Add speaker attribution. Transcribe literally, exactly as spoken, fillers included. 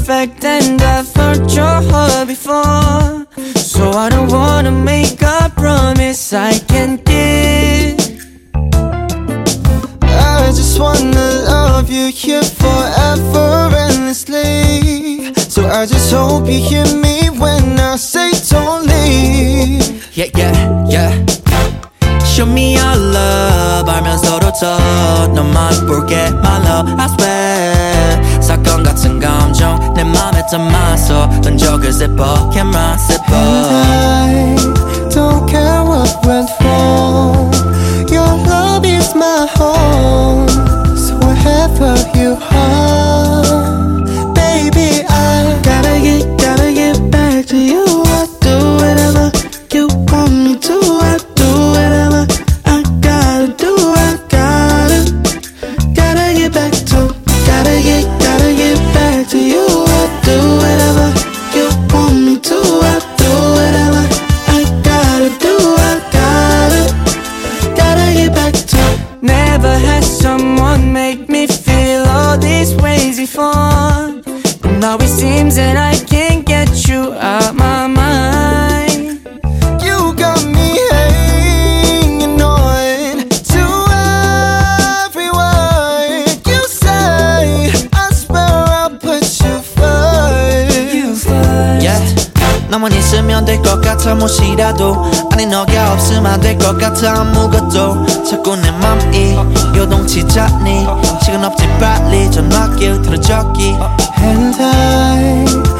Speaker 1: perfect and I've hurt your heart before. So I don't wanna make a promise I can't keep.
Speaker 2: I just wanna love you here forever endlessly. So I just hope you hear me when I say don't leave.
Speaker 1: Yeah, yeah, yeah. Show me your love 알면서도 더 너만 볼게 my love I swear. 사건 같은 감정 내 맘에 담아서 던져 그 zipper camera zipper.
Speaker 2: And I don't care what went wrong. Your love is my home. So wherever you are, baby, I
Speaker 1: Gotta get, gotta get back to you. I do whatever you want me to. I do whatever I gotta do. I gotta, gotta get back to. Gotta get, gotta get back to you. I do whatever you want me to. I do whatever I gotta do. I gotta, gotta get back to. Never had someone make me feel all these ways before. Now it seems that I can't get you out my mind.
Speaker 2: You got me hanging on to every word you say. I swear I'll put you first.
Speaker 1: You first.
Speaker 3: Yeah. 너만 있으면 될 것 같아 무엇이라도 아니 너가 없으면 안 될 것 같아 아무것도 자꾸 내 맘이 요동치잖니 시간 없지 빨리 전화기 들어줬기
Speaker 2: And I